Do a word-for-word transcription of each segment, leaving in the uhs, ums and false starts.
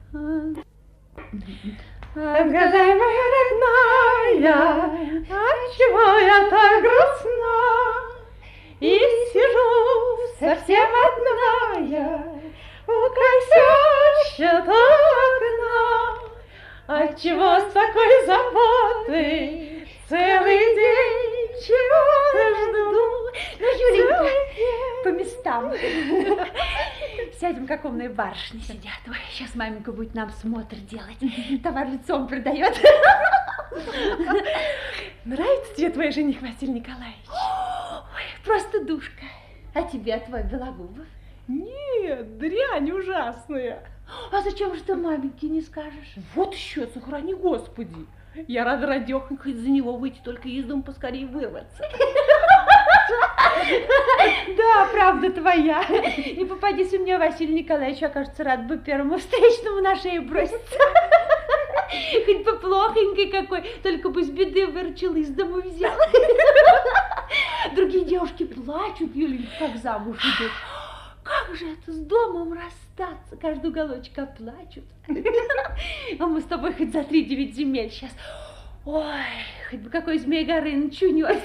Отгадай, моя родная, отчего я так грустна? И сижу совсем одна я у красящего окна. Отчего с такой заботой целый день чего-то жду? Ну, Юленька, по местам. Сядем, как умные барышни сидят. Ой, сейчас маменька будет нам смотр делать. Товар лицом продает. Нравится тебе твой жених, Василий Николаевич? Ой, просто душка. А тебе твой Белогубов? Нет, дрянь ужасная. А зачем же ты маменьке не скажешь? Вот еще, сохрани Господи. Я рада, радехонька, хоть за него выйти, только из дома поскорее вырваться. Да, правда твоя. И попадись у меня, Василий Николаевич, окажется, рад бы первому встречному на шею броситься. Хоть бы плохенький какой, только бы с беды выручил, из дому взял. Другие девушки плачут, Юленька, как замуж идут. Как же это с домом расстаться? Каждый уголочек оплачут. А мы с тобой хоть за три девять земель сейчас. Ой, хоть бы какой Змей Горыныч унес.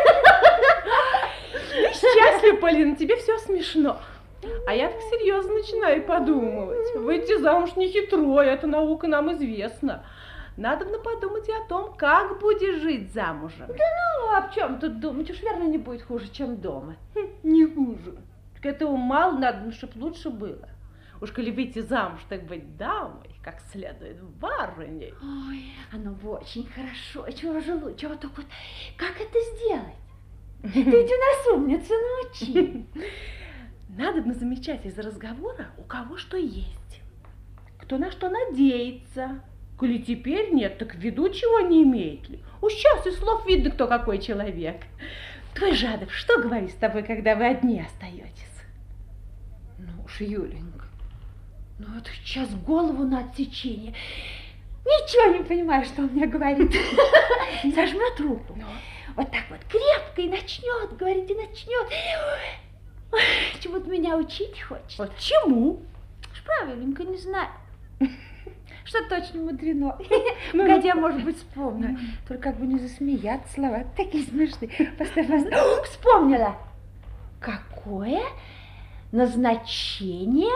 Ты счастлив, Полина, тебе все смешно. А я так серьезно начинаю подумывать. Выйти замуж не хитро, эта наука нам известна. Надо бы подумать и о том, как будешь жить замужем. Да ну, об чем тут думать? Уж верно не будет хуже, чем дома. Хм, не хуже. Так этого мало надо, чтобы лучше было. Уж коли выйти замуж, так быть дамой, как следует, барыней. Ой, оно бы очень хорошо. Чего же лучше? Вот только вот как это сделать? Ты ведь у нас умница, научи. Надо бы замечать из разговора, у кого что есть. Кто на что надеется. Коли теперь нет, так в виду чего не имеет ли. Уж сейчас из слов видно, кто какой человек. Твой Жадов, что говорит с тобой, когда вы одни остаетесь? Ну уж, Юленька, ну это сейчас голову на отсечение. Ничего не понимаю, что он мне говорит. Зажмет руку. Вот так вот крепко и начнет говорить, и начнет. Ой, чему-то меня учить хочет. Вот чему? Уж правильненько не знаю. Что точно мудрено. Погоди, я, может быть, вспомню. Только как бы не засмеяться, слова такие смешные. Поставь, поставь. Вспомнила. Какое назначение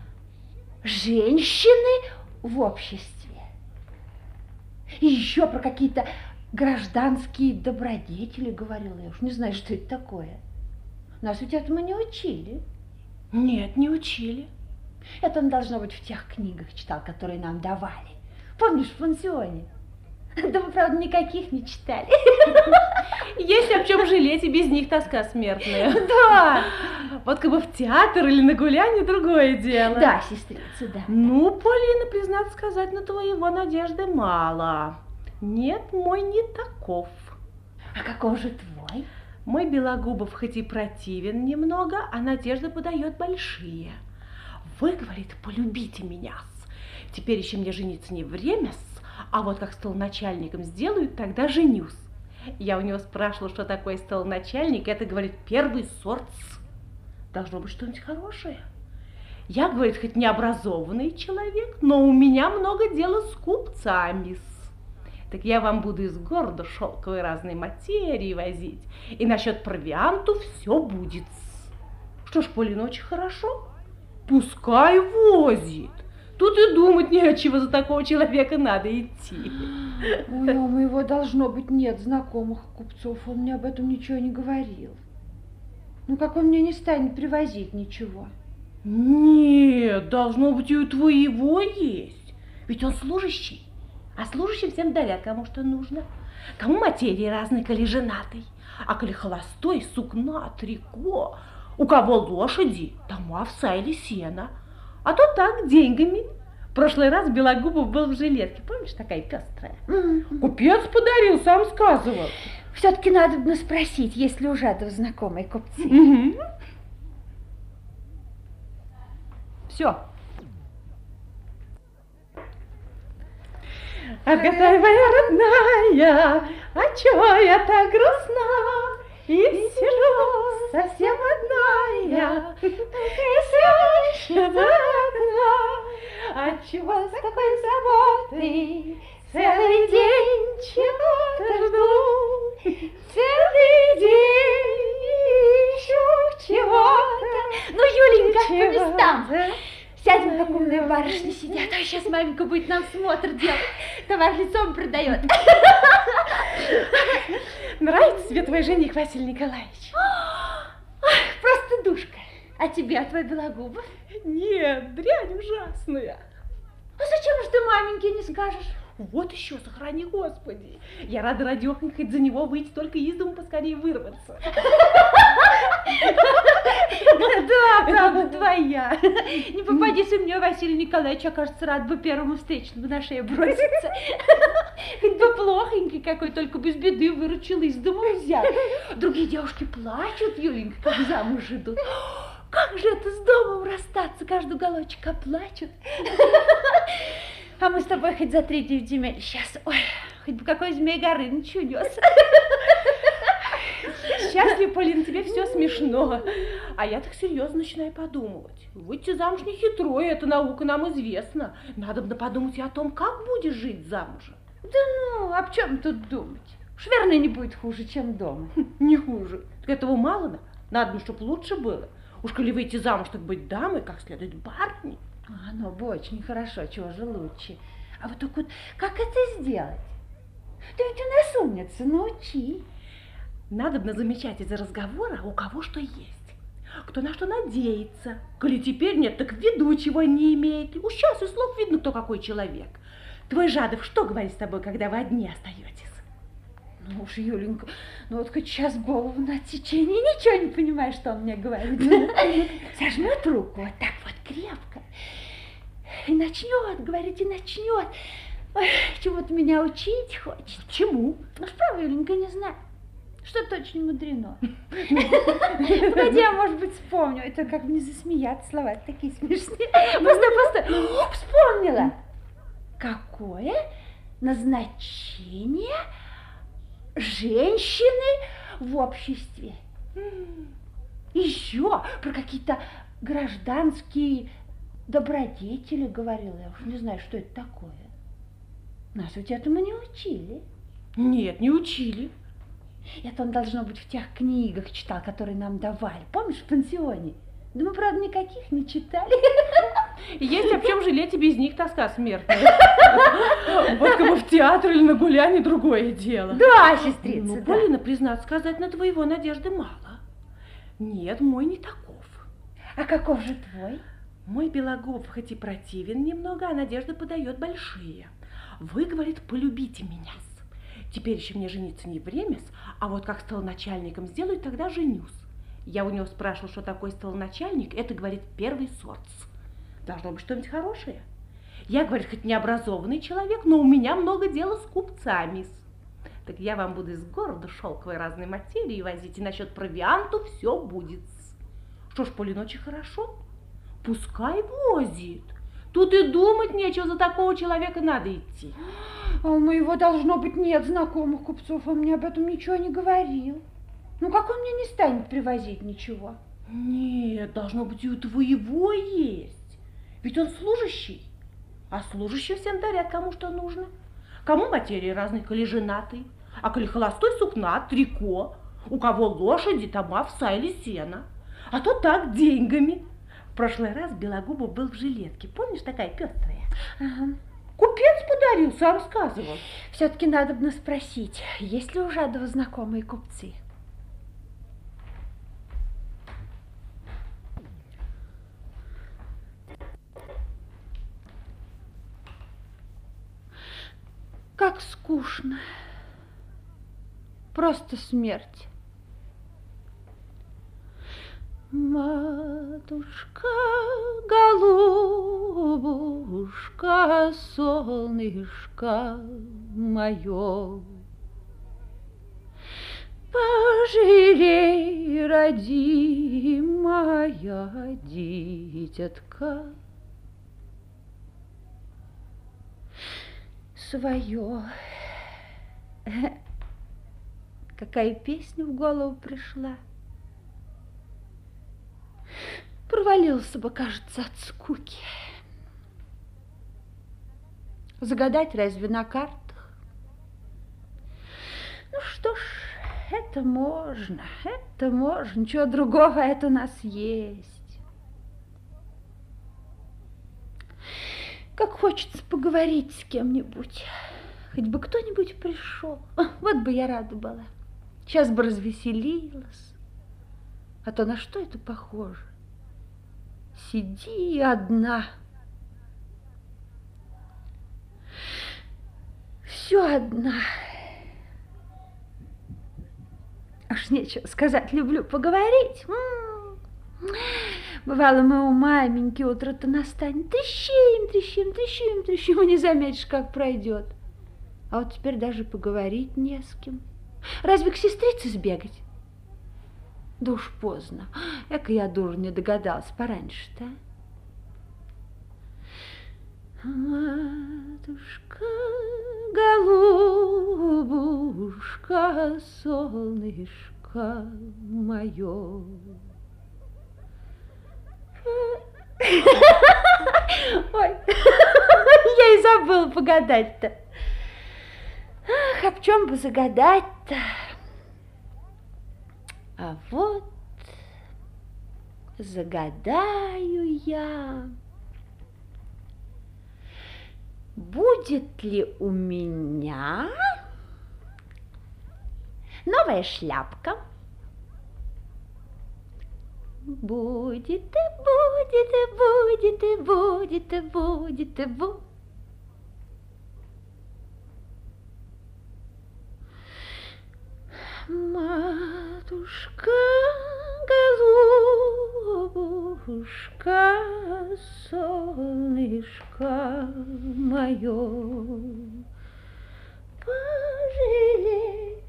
женщины в обществе? И еще про какие-то гражданские добродетели говорила. Я уж не знаю, что это такое. Нас ведь этому не учили. Нет, не учили. Это он, должно быть, в тех книгах читал, которые нам давали. Помнишь, в пансионе? Да мы, правда, никаких не читали. Есть об чем жалеть, и без них тоска смертная. Да. Вот как бы в театр или на гуляние другое дело. Да, сестрица, да. Ну, Полина, признаться сказать, на твоего надежды мало. Нет, мой не таков. А каков же твой? Мой Белогубов хоть и противен немного, а надежды подает большие. Вы, говорит, полюбите меня-с. Теперь еще мне жениться не время-с, а вот как столоначальником сделают, тогда женюсь. Я у него спрашивала, что такое столоначальник, это, говорит, первый сорт-с. Должно быть что-нибудь хорошее. Я, говорит, хоть необразованный человек, но у меня много дела с купцами-с. Так я вам буду из города шелковой разной материи возить, и насчет провианту все будет-с. Что ж, Полина, очень хорошо. Пускай возит. Тут и думать нечего, за такого человека надо идти. Ой, у моего, должно быть, нет знакомых купцов, он мне об этом ничего не говорил. Ну, как он мне не станет привозить ничего? Нет, должно быть, и у твоего есть. Ведь он служащий, а служащим всем дарят, кому что нужно. Кому материи разные, коли женатый, а коли холостой, сукна, трико. У кого лошади, тому овса или сена, а то так, деньгами. В прошлый раз Белогубов был в жилетке, помнишь, такая пестрая? Mm-hmm. Купец подарил, сам сказывал. Все-таки надо бы спросить, есть ли у Жадова знакомые купцы. Mm-hmm. Все. Отгадай, моя родная, а чего я так грустна? И сижу совсем одна я, и слышу окна. чего с такой заботой? Целый день чего-то жду, целый день ищу чего-то. Ну, Юленька, по местам. Сядем, как умные барышни сидят, а сейчас маменька будет нам смотр делать. Товар лицом продает. Нравится тебе твой жених, Василий Николаевич? Просто душка. А тебе, а твой Белогубов? Нет, дрянь ужасная. А зачем же ты маменьке не скажешь? Вот еще, сохрани Господи. Я рада, радехонька, хоть за него выйти, только из дому поскорее вырваться. Да, правда твоя. Не попадись у меня, Василий Николаевич, окажется, рад бы первому встречному на шею броситься. Хоть бы плохонький какой, только без беды выручил, из дома взял. Другие девушки плачут, Юленька, как замуж идут. Как же это с домом расстаться, каждый уголочек оплачут. А мы с тобой хоть за три девять земель сейчас. Ой, хоть бы какой Змей Горыныч унес. Счастлив, Полин, тебе все смешно. А я так серьезно начинаю подумывать. Выйти замуж не хитро, эта наука нам известна. Надо бы подумать и о том, как будешь жить замужем. Да ну, об чем тут думать? Уж верно не будет хуже, чем дома. Не хуже. Этого мало, надо бы, чтобы лучше было. Уж коли выйти замуж, так быть дамой, как следует барыней. А, ну бы очень хорошо, чего же лучше. А вот только вот как это сделать? Ты ведь у нас умница, научи. Надо бы замечать из-за разговора, у кого что есть. Кто на что надеется. Коли теперь нет, так в виду чего не имеет. Уж сейчас из слов видно, кто какой человек. Твой Жадов что говорит с тобой, когда вы одни остаетесь? Ну уж, Юленька, ну вот хоть сейчас голову на отсечение, ничего не понимаешь, что он мне говорит. Сожмет руку вот так вот крепко. И начнет, говорит, и начнет. Ой, чего-то меня учить хочет. Чему? Ну, что, Юленька, не знаю. Что-то очень мудрено. Погоди, я, может быть, вспомню. Это как бы не засмеяться, слова такие смешные. Постой, постой. Вспомнила. Какое назначение женщины в обществе? Еще про какие-то гражданские добродетели говорила. Я уж не знаю, что это такое. Нас ведь этому не учили. Нет, не учили. Это он, должно быть, в тех книгах читал, которые нам давали. Помнишь, в пансионе? Да мы, правда, никаких не читали. Есть об чем жалеть, и без них тоска смертная. Вот кому в театр или на гуляние другое дело. Да, сестрица, Ну, да. Полина, признаться сказать, на твоего надежды мало. Нет, мой не таков. А каков же твой? Мой Белогубов хоть и противен немного, а надежды подает большие. Вы, говорит, полюбите меня. Теперь еще мне жениться не время, а вот как столоначальником сделаю, тогда женюсь. Я у него спрашивала, что такое столоначальник. Это, говорит, первый сорт. Должно быть что-нибудь хорошее. Я, говорит, хоть необразованный человек, но у меня много дела с купцами. Так я вам буду из города шелковой разной материи возить, и насчет провианту все будет. Что ж, Полина, очень хорошо. Пускай возит. Тут и думать нечего, за такого человека надо идти. А у моего, должно быть, нет знакомых купцов, он мне об этом ничего не говорил. Ну, как он мне не станет привозить ничего? Нет, должно быть, и у твоего есть. Ведь он служащий. А служащие всем дарят кому что нужно. Кому материи разные, коли женатый, а коли холостой сукна, трико. У кого лошади, там овса или сена. А то так, деньгами. В прошлый раз Белогубов был в жилетке. Помнишь, такая пестрая? Ага. Купец подарил, сам сказывал. Все-таки надо бы спросить, есть ли у Жадова знакомые купцы? Как скучно. Просто смерть. Матушка, голубушка, солнышко мое, пожалей, родимая дитятка, свое. Какая песня в голову пришла. Провалился бы, кажется, от скуки. Загадать разве на картах? Ну что ж, это можно, это можно. Ничего другого это у нас есть. Как хочется поговорить с кем-нибудь. Хоть бы кто-нибудь пришел. Вот бы я рада была. Сейчас бы развеселилась. А то на что это похоже? Сиди одна. Все одна. Аж нечего сказать, люблю поговорить. Бывало, мы у маменьки утро-то настанет. Трещим, трещим, трещим, трещим, и не заметишь, как пройдет. А вот теперь даже поговорить не с кем. Разве к сестрице сбегать? Да уж поздно. Эка я, дура, не догадалась пораньше-то. Матушка, голубушка, солнышко мое. Ой, я и забыла погадать-то. Ах, об чем бы загадать-то? А вот загадаю я, будет ли у меня новая шляпка? Будет и будет, и будет, и будет, и будет, и будет. Матушка, голубушка, солнышко мое, пожалей.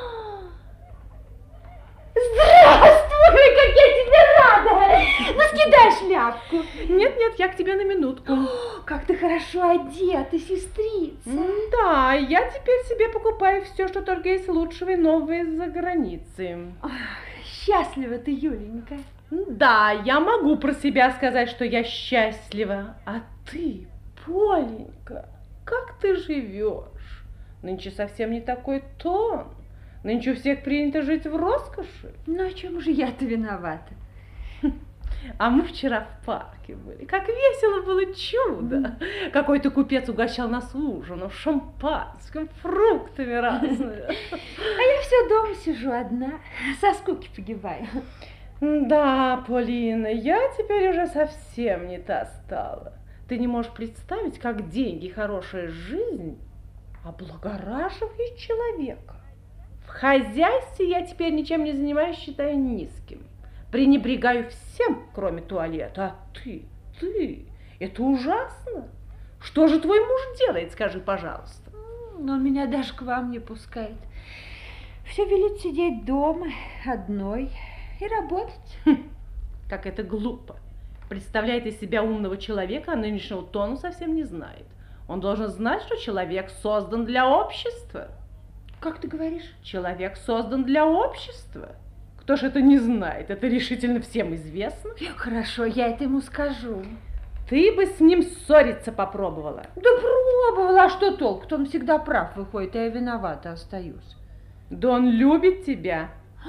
Здравствуй, как я тебе рада! Ну, скидай шляпку. Нет, нет, я к тебе на минутку. О, как ты хорошо одета, сестрица. Да, я теперь себе покупаю все, что только есть лучшего и нового из-за границы. Ах, счастлива ты, Юленька. Да, я могу про себя сказать, что я счастлива. А ты, Поленька, как ты живешь? Нынче совсем не такой тон. Нынче у всех принято жить в роскоши. Ну, о чем же я-то виновата? А мы вчера в парке были. Как весело было, чудо. Mm. Какой-то купец угощал нас ужином, шампанским, фруктами разными. А я все дома сижу одна, со скуки погибаю. Да, Полина, я теперь уже совсем не та стала. Ты не можешь представить, как деньги и хорошая жизнь облагораживают человека. В хозяйстве я теперь ничем не занимаюсь, считаю низким. Пренебрегаю всем, кроме туалета. А ты, ты, это ужасно. Что же твой муж делает, скажи, пожалуйста? Ну, он меня даже к вам не пускает. Все велит сидеть дома одной и работать. Хм, как это глупо. Представляет из себя умного человека, а нынешнего тона совсем не знает. Он должен знать, что человек создан для общества. Как ты говоришь? Человек создан для общества. Кто ж это не знает? Это решительно всем известно. Хорошо, я это ему скажу. Ты бы с ним ссориться попробовала. Да пробовала, а что толк? Он всегда прав выходит, а я виновата остаюсь. Да он любит тебя.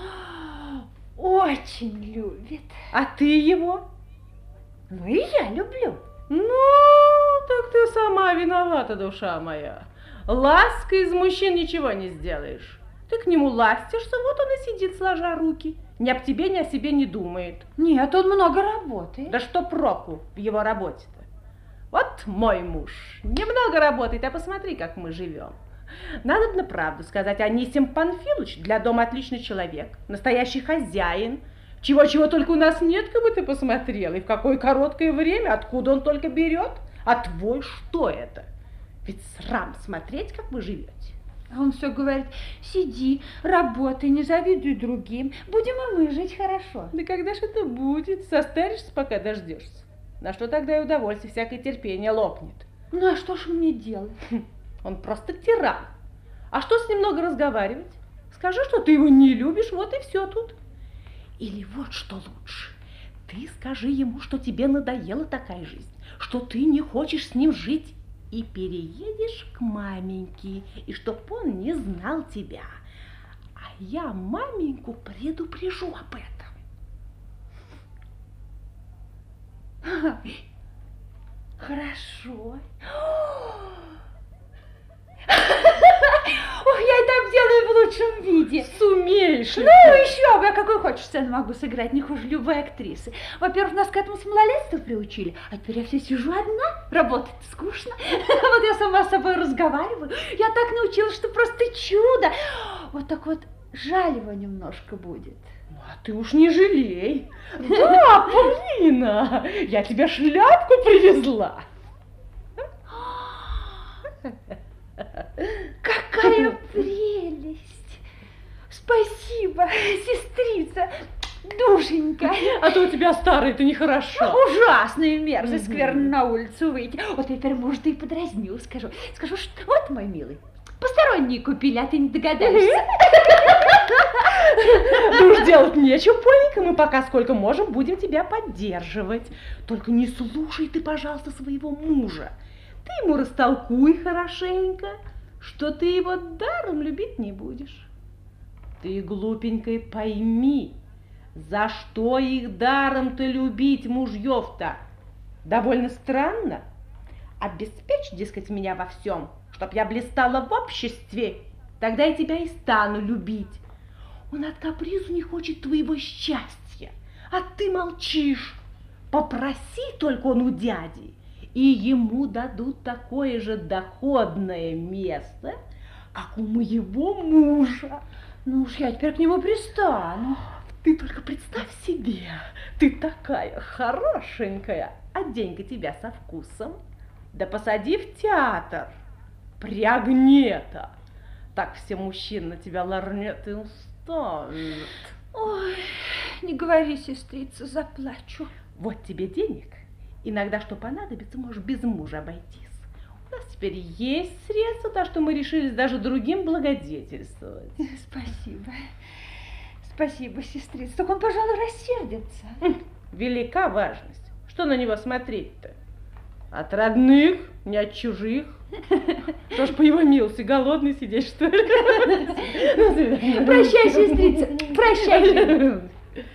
Очень любит. А ты его? Ну и я люблю. Ну, так ты сама виновата, душа моя. Лаской из мужчин ничего не сделаешь. Ты к нему ластишься, вот он и сидит, сложа руки. Ни об тебе, ни о себе не думает. Нет, он много работает. Да что проку в его работе-то? Вот мой муж немного работает, а посмотри, как мы живем. Надо на правду сказать, Анисим Панфилович для дома отличный человек, настоящий хозяин. Чего-чего только у нас нет, как бы ты посмотрела, и в какое короткое время, откуда он только берет. А твой что это? Ведь срам смотреть, как вы живете. А он все говорит: сиди, работай, не завидуй другим, будем и мы жить хорошо. Да когда ж это будет? Состаришься, пока дождешься. На что тогда и удовольствие, всякое терпение лопнет. Ну а что ж мне делать? Он просто тиран. А что с ним много разговаривать? Скажи, что ты его не любишь, вот и все тут. Или вот что лучше. Ты скажи ему, что тебе надоела такая жизнь, что ты не хочешь с ним жить и переедешь к маменьке, и чтоб он не знал тебя. А я маменьку предупрежу об этом. Хорошо. Ох, я это сделаю в лучшем виде. Сумеешь. Ну, еще бы, я какую хочешь сцену могу сыграть, не хуже любой актрисы. Во-первых, нас к этому с малолетства приучили, а теперь я все сижу одна, работать скучно. Вот я сама с собой разговариваю, я так научилась, что просто чудо. Вот так вот жаль его немножко будет. А ты уж не жалей. Да, Полина, я тебе шляпку привезла. Какая прелесть! Спасибо, сестрица, душенька. А то у тебя старый-то нехорошо. Ужасная мерзость, скверно на улицу выйти. Вот я теперь, может, и подразню, скажу. Скажу, что вот, мой милый, посторонние купили, а ты не догадаешься. Ну уж делать нечего, Поленька, мы пока сколько можем будем тебя поддерживать. Только не слушай ты, пожалуйста, своего мужа. Ты ему растолкуй хорошенько, что ты его даром любить не будешь. Ты, глупенькой, пойми, за что их даром-то любить, мужьев-то? Довольно странно. Обеспечь, дескать, меня во всем, чтоб я блистала в обществе, тогда я тебя и стану любить. Он от капризу не хочет твоего счастья, а ты молчишь. Попроси только он у дяди, и ему дадут такое же доходное место, как у моего мужа. Ну уж я теперь к нему пристану. Ты только представь себе, ты такая хорошенькая, одень-ка тебя со вкусом, да посади в театр, прягни-то, так все мужчины на тебя лорнет и устанут. Ой, не говори, сестрица, заплачу. Вот тебе денег. Иногда, что понадобится, можешь без мужа обойтись. У нас теперь есть средства, так что мы решились даже другим благодетельствовать. Спасибо. Спасибо, сестрица. Только он, пожалуй, рассердится. Велика важность. Что на него смотреть-то? От родных, не от чужих. Что ж, по его милости, голодный сидеть, что ли? Прощай, сестрица, прощай.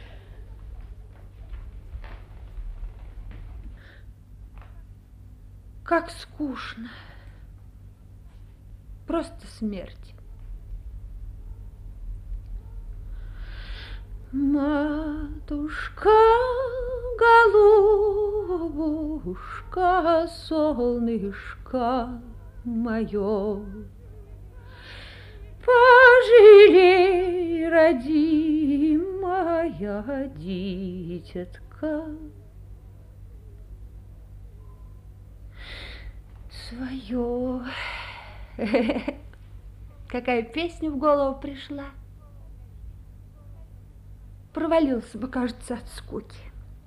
Как скучно. Просто смерть. Матушка, голубушка, солнышко мое, пожалей, родимая дитятка, свое. Какая песня в голову пришла. Провалился бы, кажется, от скуки.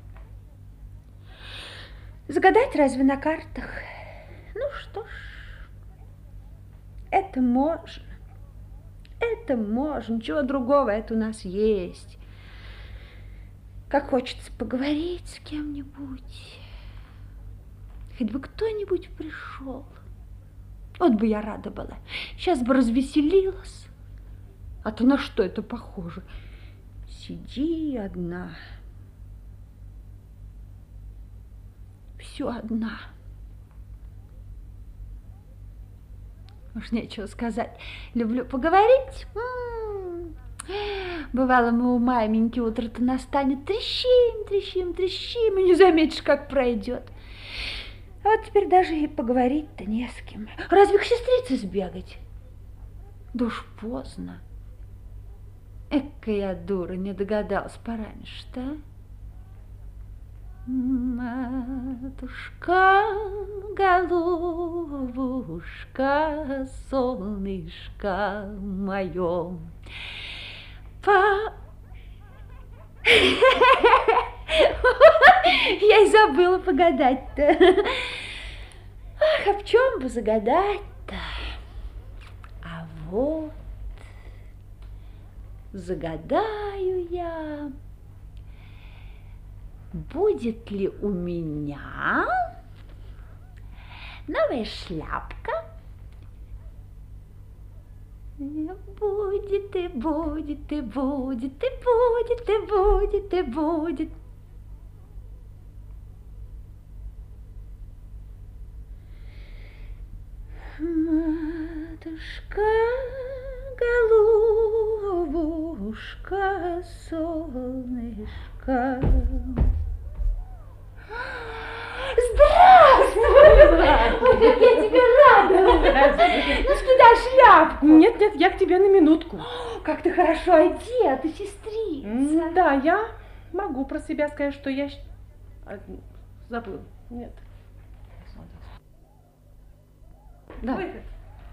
Загадать разве на картах? Ну что ж, это можно. Это можно, ничего другого, это у нас есть. Как хочется поговорить с кем-нибудь. Хоть бы кто-нибудь пришел. Вот бы я рада была. Сейчас бы развеселилась. А то на что это похоже? Сиди одна. Все одна. Уж нечего сказать. Люблю поговорить. М-м-м. Бывало, мы у маменьки утро-то настанет. Трещим, трещим, трещим. И не заметишь, как пройдет. А вот теперь даже и поговорить-то не с кем. Разве к сестрице сбегать? Да уж поздно. Экая дура, не догадалась пораньше-то. Матушка, голубушка, солнышко мое, по... Я и забыла погадать-то. Ах, а в чем бы загадать-то? А вот загадаю я, будет ли у меня новая шляпка. Будет и будет и будет и будет и будет и будет. Матушка, голубушка, солнышко. Здравствуй! Ой, как я тебе рада! Ну, скидай шляпку. Нет, нет, я к тебе на минутку. Как ты хорошо одета, сестрица. Да, я могу про себя сказать, что я... Забыл. Нет. Да. Выход.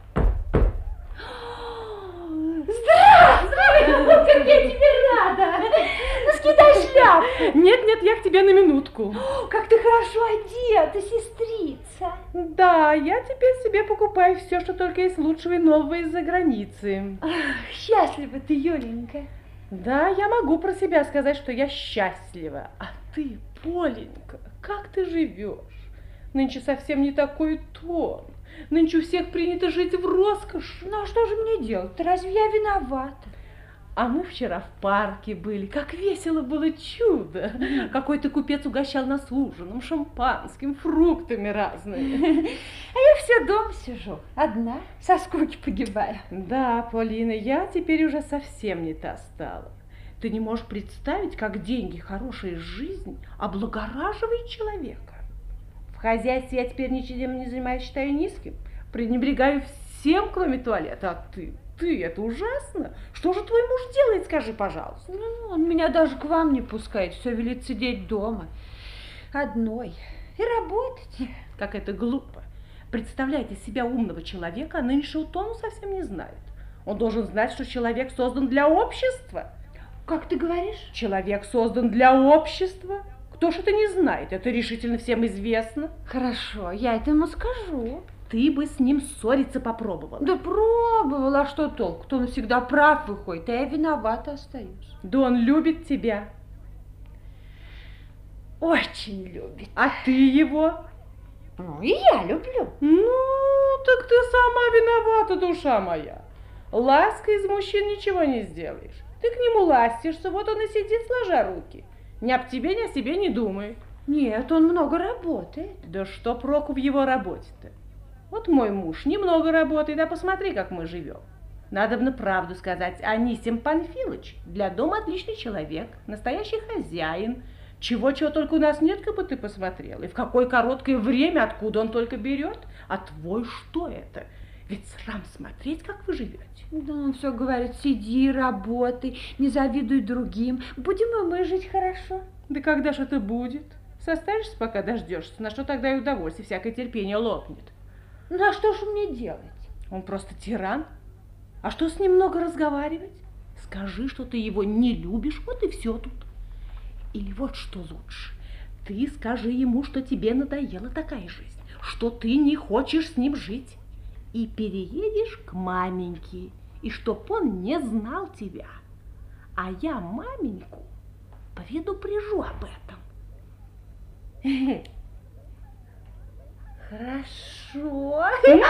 Здравствуй! Как я тебе рада! Ну, скидай шляпку. Нет, нет, я к тебе на минутку. Как ты хорошо одета, сестрица. Да, я теперь себе покупаю все, что только есть лучшего и нового из-за границы. Ах, счастлива ты, Юленька. Да, я могу про себя сказать, что я счастлива. А ты, Поленька, как ты живешь? Нынче совсем не такой тон. Нынче у всех принято жить в роскоши. Ну, а что же мне делать? Разве я виновата? А мы вчера в парке были. Как весело было, чудо. Какой-то купец угощал нас ужином, шампанским, фруктами разными. А я все дома сижу, одна, со скуки погибаю. Да, Полина, я теперь уже совсем не та стала. Ты не можешь представить, как деньги, хорошая жизнь облагораживает человека. В хозяйстве я теперь ничем не занимаюсь, считаю низким. Пренебрегаю всем, кроме туалета. А ты, ты, это ужасно. Что же твой муж делает, скажи, пожалуйста? Ну, он меня даже к вам не пускает, все велит сидеть дома, одной, и работать. Как это глупо. Представляете себя умного человека, а нынешнего тону совсем не знает. Он должен знать, что человек создан для общества. Как ты говоришь? Человек создан для общества. Кто ж это не знает? Это решительно всем известно. Хорошо, я это ему скажу. Ты бы с ним ссориться попробовала. Да пробовала, а что толк? То он всегда прав выходит, а я виновата остаюсь. Да он любит тебя. Очень любит. А ты его? Ну, и я люблю. Ну, так ты сама виновата, душа моя. Лаской из мужчин ничего не сделаешь. Ты к нему ластишься, вот он и сидит, сложа руки. Ни об тебе, ни о себе не думает. Нет, он много работает. Да что проку в его работе-то? Вот мой муж немного работает, а посмотри, как мы живем. Надобно правду сказать, Анисим Панфилыч для дома отличный человек, настоящий хозяин. Чего-чего только у нас нет, как бы ты посмотрел. И в какое короткое время, откуда он только берет. А твой что это? Ведь срам смотреть, как вы живете. Да он все говорит, сиди, работай, не завидуй другим. Будем и мы жить хорошо. Да когда ж это будет? Составишься, пока дождешься, на что тогда и удовольствие, всякое терпение лопнет. Ну а что ж мне делать? Он просто тиран. А что с ним много разговаривать? Скажи, что ты его не любишь, вот и все тут. Или вот что лучше. Ты скажи ему, что тебе надоела такая жизнь, что ты не хочешь с ним жить. И переедешь к маменьке, и чтоб он не знал тебя. А я маменьку предупрежу об этом. Хорошо.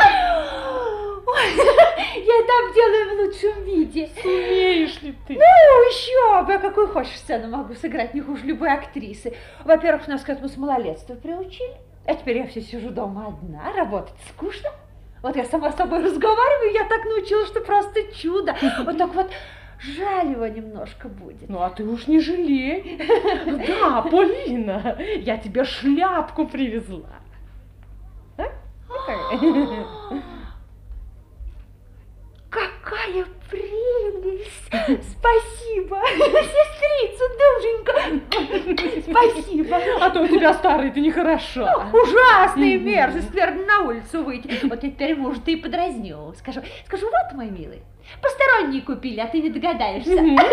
Я это обделаю в лучшем виде. Сумеешь ли ты? Ну, еще бы, какую хочешь сцену могу сыграть, не хуже любой актрисы. Во-первых, нас к этому с малолетства приучили. А теперь я все сижу дома одна, работать скучно. Вот я сама с собой разговариваю, я так научилась, что просто чудо. Вот так вот жаль его немножко будет. Ну, а ты уж не жалей. Да, Полина, я тебе шляпку привезла. Какая прелесть! Спасибо, сестрица, душенька. Спасибо. А то у тебя старый-то нехорошо. Ужасная мерзость, наверное, на улицу выйти. Вот я теперь, может, и подразню. Скажу, скажу, вот, мой милый, посторонние купили, а ты не догадаешься.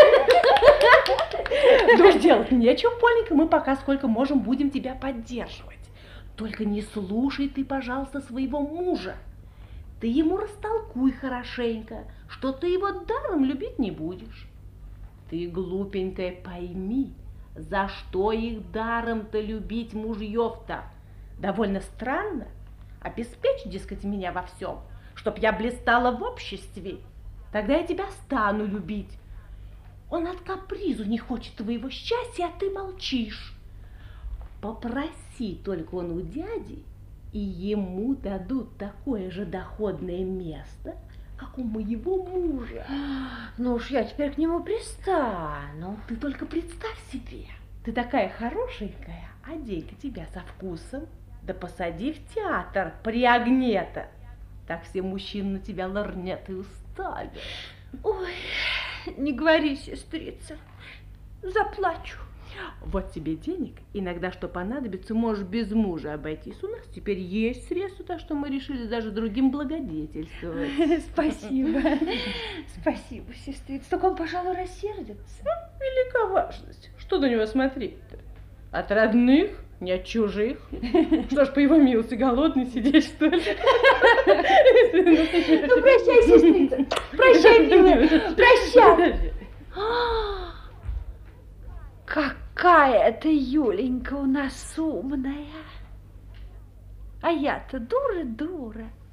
Да уж делать нечего, Поленька, мы пока сколько можем будем тебя поддерживать. Только не слушай ты, пожалуйста, своего мужа. Ты ему растолкуй хорошенько, что ты его даром любить не будешь. Ты, глупенькая, пойми, за что их даром-то любить мужьев-то? Довольно странно. Обеспечь, дескать, меня во всем, чтоб я блистала в обществе. Тогда я тебя стану любить. Он от капризу не хочет твоего счастья, а ты молчишь. Попроси только он у дяди, и ему дадут такое же доходное место, как у моего мужа. Ну уж я теперь к нему пристану. Ты только представь себе, ты такая хорошенькая, одень-ка тебя со вкусом, да посади в театр при огне-то. Так все мужчины на тебя лорнет и уставят. Ой, не говори, сестрица, заплачу. Вот тебе денег, иногда что понадобится, можешь без мужа обойтись. У нас теперь есть средства, так что мы решили даже другим благодетельствовать. Спасибо, спасибо, сестрица. Так он, пожалуй, рассердится. Велика важность. Что на него смотреть-то? От родных, не от чужих. Что ж, по его милости, голодный сидеть, что ли? Ну, прощай, сестрица. Прощай, милая, прощай. Какая ты, Юленька, у нас умная. А я-то дура-дура.